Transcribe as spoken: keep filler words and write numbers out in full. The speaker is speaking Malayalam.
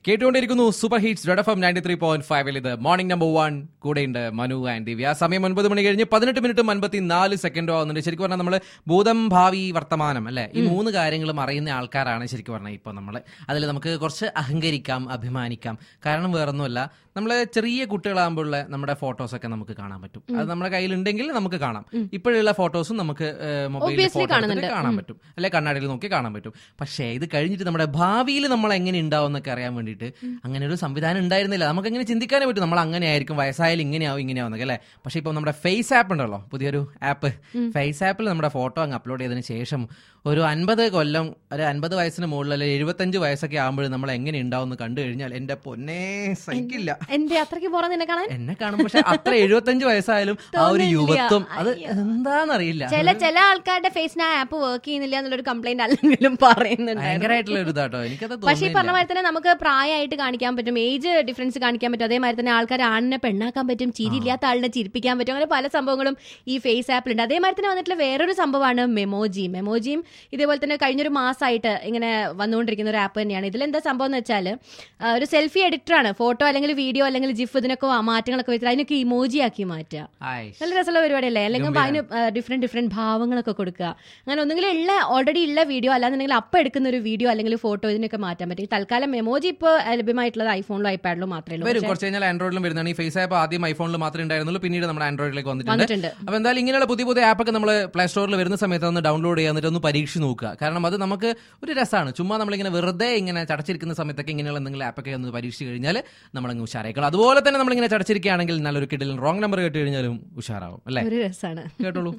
കേട്ടുകൊണ്ടിരിക്കുന്നു super hits red F M ninety three point ഫൈവിൽ. ഇത് മോർണിംഗ് നമ്പർ വൺ. കൂടെയുണ്ട് മനു ആൻഡ് ദിവ്യ. സമയം ഒൻപത് മണി കഴിഞ്ഞ് പതിനെട്ട് മിനിറ്റും അൻപത്തി നാല് സെക്കൻഡോ ആവുന്നുണ്ട്. ശരിക്കും പറഞ്ഞാൽ നമ്മൾ ഭൂതം, ഭാവി, വർത്തമാനം അല്ലെ, ഈ മൂന്ന് കാര്യങ്ങളും അറിയുന്ന ആൾക്കാരാണ് ശരിക്കും പറഞ്ഞാൽ ഇപ്പൊ നമ്മള്. അതിൽ നമുക്ക് കുറച്ച് അഹങ്കരിക്കാം, അഭിമാനിക്കാം. കാരണം വേറൊന്നുമല്ല, നമ്മള് ചെറിയ കുട്ടികളാകുമ്പോഴുള്ള നമ്മുടെ ഫോട്ടോസൊക്കെ നമുക്ക് കാണാൻ പറ്റും. അത് നമ്മുടെ കയ്യിലുണ്ടെങ്കിൽ നമുക്ക് കാണാം. ഇപ്പോഴുള്ള ഫോട്ടോസും നമുക്ക് മൊബൈലിൽ ഫോട്ടോ കാണാൻ പറ്റും, അല്ലെ കണ്ണാടിയിൽ നോക്കി കാണാൻ പറ്റും. പക്ഷേ ഇത് കഴിഞ്ഞിട്ട് നമ്മുടെ ഭാവിയിൽ നമ്മൾ എങ്ങനെ ഉണ്ടാവും എന്നൊക്കെ അറിയാൻ വേണ്ടിയിട്ട് അങ്ങനെ ഒരു സംവിധാനം ഉണ്ടായിരുന്നില്ല. നമുക്ക് എങ്ങനെ ചിന്തിക്കാനേ പറ്റും നമ്മൾ അങ്ങനെ ആയിരിക്കും, വയസ്സായാലും ഇങ്ങനെയാവും ഇങ്ങനെയാവുന്നൊക്കെ അല്ലേ. പക്ഷെ ഇപ്പൊ നമ്മുടെ ഫേസ് ആപ്പ് ഉണ്ടല്ലോ, പുതിയൊരു ആപ്പ്. ഫേസ് ആപ്പിൽ നമ്മുടെ ഫോട്ടോ അങ്ങ് അപ്ലോഡ് ചെയ്തതിന് ശേഷം ഒരു അൻപത് കൊല്ലം, ഒരു അൻപത് വയസ്സിന് മുകളിൽ അല്ലെങ്കിൽ എഴുപത്തഞ്ച് വയസ്സൊക്കെ ആകുമ്പോൾ നമ്മൾ എങ്ങനെ ഉണ്ടാവും എന്ന് കണ്ടു കഴിഞ്ഞാൽ എന്റെ പൊന്നേ സഹിക്കില്ല. എന്റെ അത്രയ്ക്ക് പോറാൻ നിന്നെ കാണാൻ എന്നെ കാണും. പക്ഷെ അത്ര എഴുപത്തഞ്ച് വയസ്സായാലും ആ ഒരു യുവത്വം അത് എന്താണെന്നറിയില്ല. ചില ചില ആൾക്കാരുടെ ഫേസിന് ആ ആപ്പ് വർക്ക് ചെയ്യുന്നില്ല എന്നുള്ളൊരു കംപ്ലൈന്റ് അല്ലെങ്കിലും പറയുന്നുണ്ട്. ഭയങ്കരമായിട്ടുള്ള ഒരു ഇതാട്ടോ, എനിക്കത്. പക്ഷേ ഈ പറഞ്ഞ മാതിരി തന്നെ നമുക്ക് പ്രായമായിട്ട് കാണിക്കാൻ പറ്റും, ഏജ് ഡിഫറൻസ് കാണിക്കാൻ പറ്റും. അതേമാതിരി തന്നെ ആൾക്കാർ ആണിനെ പെണ്ണാക്കാൻ പറ്റും, ചിരി ഇല്ലാത്ത ആളിനെ ചിരിപ്പിക്കാൻ പറ്റും. അങ്ങനെ പല സംഭവങ്ങളും ഈ ഫേസ് ആപ്പിലുണ്ട്. അതേമാതിരി തന്നെ വന്നിട്ടുള്ള വേറൊരു സംഭവമാണ് മെമോജി. മെമോജിയും ഇതേപോലെ തന്നെ കഴിഞ്ഞൊരു മാസമായിട്ട് ഇങ്ങനെ വന്നുകൊണ്ടിരിക്കുന്ന ഒരു ആപ്പ് തന്നെയാണ്. ഇതിലെന്താ സംഭവം എന്ന് വെച്ചാൽ ഒരു സെൽഫി എഡിറ്ററാണ്. ഫോട്ടോ അല്ലെങ്കിൽ വീഡിയോ അല്ലെങ്കിൽ ജിഫ് ഇതിനൊക്കെ മാറ്റങ്ങളൊക്കെ വെച്ചിട്ട് അതിനൊക്കെ ഇമോജി ആക്കി മാറ്റുക. നല്ല രസമുള്ള പരിപാടിയല്ലേ. അല്ലെങ്കിൽ അതിന് ഡിഫറെന്റ് ഡിഫറെന്റ് ഭാവങ്ങളൊക്കെ കൊടുക്കുക. അങ്ങനെ ഒന്നുകിൽ ഉള്ള ഓൾറെഡി ഉള്ള വീഡിയോ അല്ലാന്നുണ്ടെങ്കിൽ അപ്പം എടുക്കുന്ന ഒരു വീഡിയോ അല്ലെങ്കിൽ ഫോട്ടോ ഇതിനൊക്കെ മാറ്റാൻ പറ്റും. തൽക്കാലം മെമോജി ഇപ്പോൾ ലഭ്യമായിട്ടുള്ളത് ഐഫോണിലും ഐപാഡിലും മാത്രമേ ഉള്ളൂ. കുറച്ച് കഴിഞ്ഞാൽ ആൻഡ്രോയിഡിലും വരുന്നതാണ്. ഈ ഫേസ് ആപ്പ് ആദ്യം ഐഫോണിൽ മാത്രമേ ഉണ്ടായിരുന്നുള്ളൂ, പിന്നീട് നമ്മുടെ ആൻഡ്രോയിഡിലേക്ക് വന്നിട്ടുണ്ട്. അപ്പോൾ എന്തായാലും ഇങ്ങനെയുള്ള പുതിയ പുതിയ ആപ്പൊക്കെ നമ്മൾ പ്ലേ സ്റ്റോറിൽ വരുന്ന സമയത്ത് ഒന്ന് ഡൗൺലോഡ് ചെയ്യാന്നിട്ട് ഒന്ന് പരീക്ഷിച്ച് നോക്കുക. കാരണം അത് നമുക്ക് ഒരു രസമാണ്. ചുമ്മാ നമ്മളിങ്ങനെ വെറുതെ ഇങ്ങനെ ചടച്ചിരിക്കുന്ന സമയത്തൊക്കെ ഇങ്ങനെയുള്ള എന്തെങ്കിലും ആപ്പൊക്കെ ഒന്ന് പരീക്ഷിച്ച് കഴിഞ്ഞാൽ നമ്മളങ്ങ് ഉഷാറായിക്കണം. അതുപോലെ തന്നെ നമ്മളിങ്ങനെ ചടച്ചിരിക്കുകയാണെങ്കിൽ നല്ലൊരു കിഡിൽ റോങ് നമ്പർ കേട്ട് കഴിഞ്ഞാലും ഉഷാറാവും അല്ലേ. ഒരു രസമാണ്. കേട്ടോളൂ.